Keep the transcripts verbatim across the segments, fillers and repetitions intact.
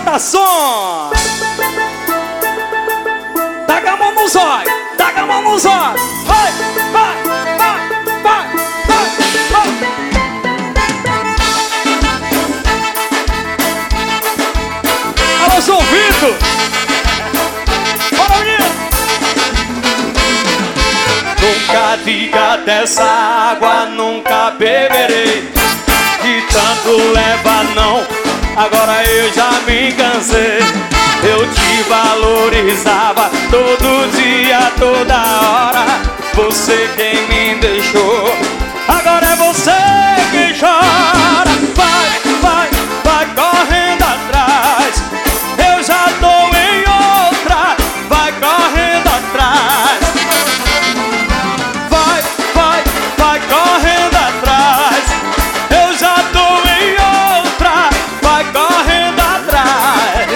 Bota som! Taca a mão no zóio, taca a mão no zóio. Vai, vai, vai, vai, vai, vai. Alô, João Vitor! Bora, menino! Nunca diga dessa água, nunca beberei. De tanto leva não, agora eu já me cansei. Eu te valorizava todo dia, toda hora. Você quem me deixou, agora é você que chora. Vai, vai, vai correndo atrás. Eu já tô em outra, vai correndo atrás. Vai, vai, vai correndo atrás. Eu já tô em outra, vai correndo atrás.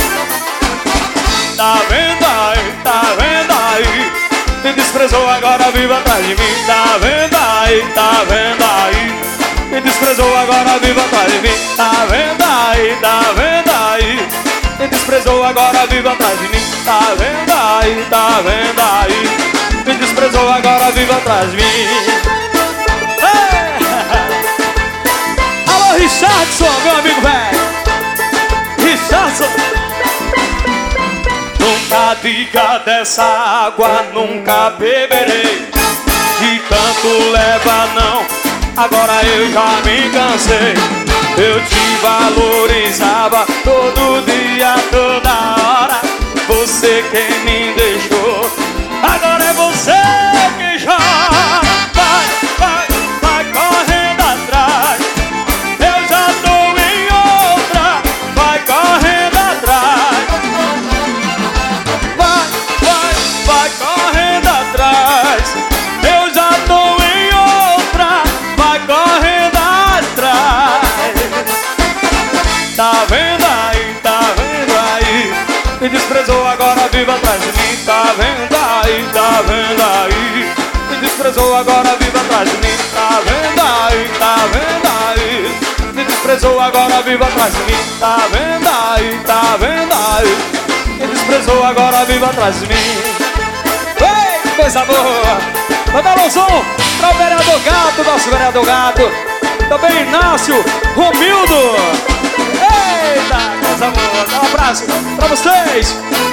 Tá vendo aí, tá vendo aí? Me desprezou, agora vive atrás de mim. Tá vendo aí, tá vendo aí? Me desprezou, agora vive atrás de mim. Tá vendo aí, tá vendo aí? Me desprezou, agora vive atrás de mim. Tá vendo aí, tá vendo aí? Me desprezou, agora vive atrás de mim. Hey! Alô, Richardson, meu amigo velho. Richardson. Nunca diga dessa água, nunca beberei. De tanto leva não, agora eu já me cansei. Eu te valorizava todo dia, toda hora. Você quem me deixou, agora é você que chora. Vai, vai, vai correndo atrás. Eu já tô em outra, vai correndo atrás. Vai, vai, vai correndo atrás. Eu já tô em outra, vai correndo atrás. Tá vendo aí, tá vendo aí? Me desprezou, agora vive atrás de mim. Tá vendo aí, tá vendo aí? Me desprezou, agora vive atrás de mim. Tá vendo aí, tá vendo aí? Me desprezou, agora vive atrás de mim. Tá vendo aí, tá vendo aí? Me desprezou, agora vive atrás de mim. Ei, coisa boa! Manda um som para o vereador Gato, nosso vereador Gato. Também Inácio, Romildo. Eita, coisa boa! Dá um abraço pra vocês.